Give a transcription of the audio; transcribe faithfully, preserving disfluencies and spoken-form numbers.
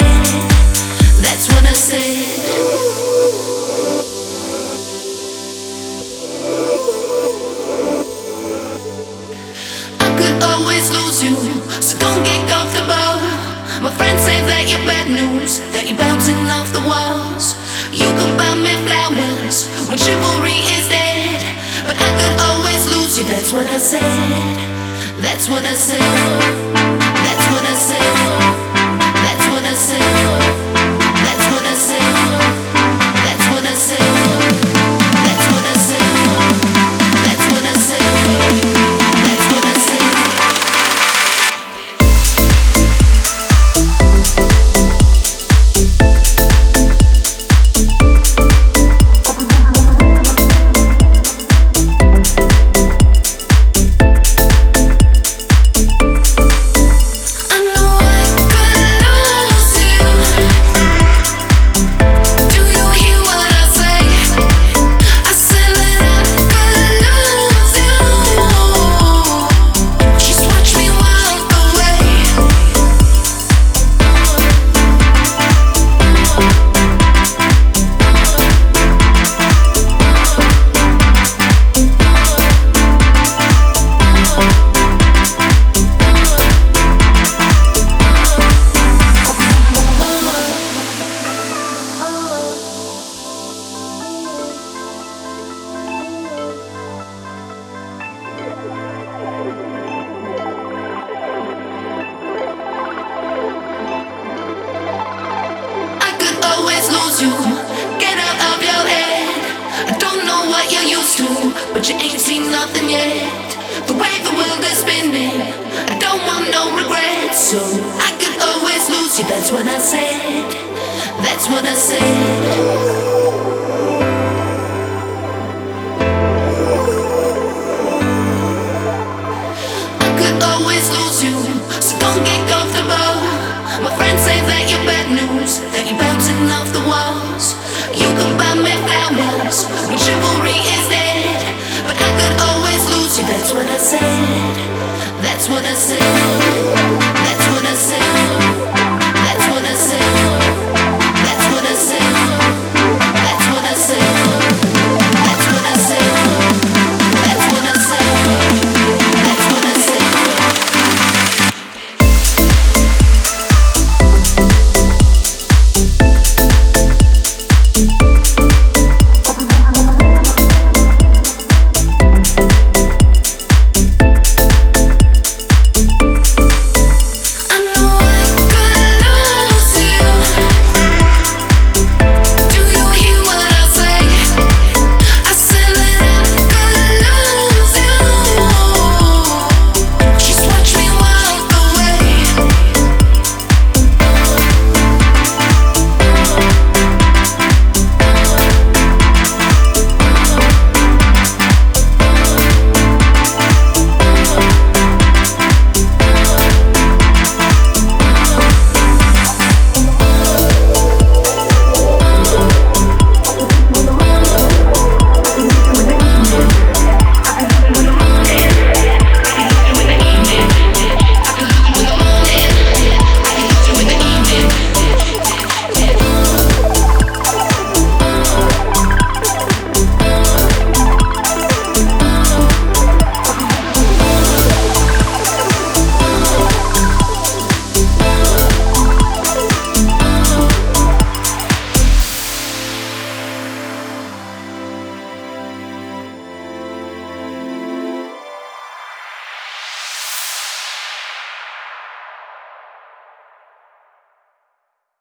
said. That's what I said. I could always lose you, so don't get comfortable. My friends say that you're bad news, that you're bouncing off the walls. You can buy me flowers when chivalry is dead, but I could always lose you. That's what I said. That's what I said. That's what I said. That's what I said. That's what I said. That's what I said. That's what I said. That's what I said. That's what I said. Get out of your head. I don't know what you're used to, but you ain't seen nothing yet. The way the world is spinning, I don't want no regrets. So I could always lose you. That's what I said. That's what I said. Always lose you, so don't get comfortable. My friends say that you're bad news, that you're bouncing off the walls. You can buy me flowers when chivalry is dead, but I could always lose you. That's what I said. That's what I said.